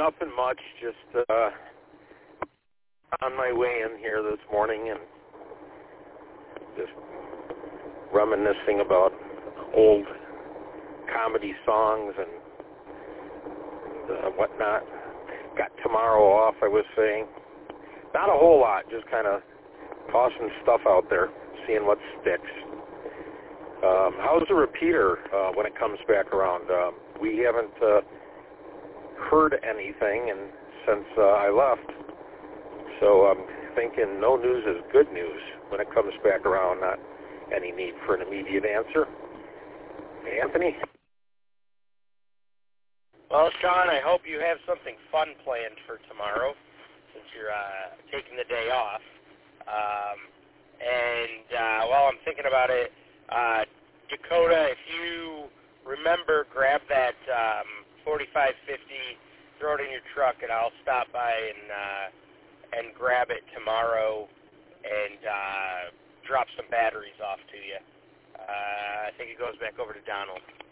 nothing much. Just on my way in here this morning and just reminiscing about old comedy songs and whatnot. Got tomorrow off, I was saying. Not a whole lot, just kind of tossing stuff out there, seeing what sticks. How's the repeater when it comes back around? We haven't heard anything and since I left, so I'm thinking no news is good news when it comes back around, not any need for an immediate answer. Hey, Anthony? Well, Sean, I hope you have something fun planned for tomorrow since you're taking the day off. While I'm thinking about it, Dakota, if you remember, grab that 4550, throw it in your truck, and I'll stop by and grab it tomorrow and drop some batteries off to you. I think it goes back over to Donald.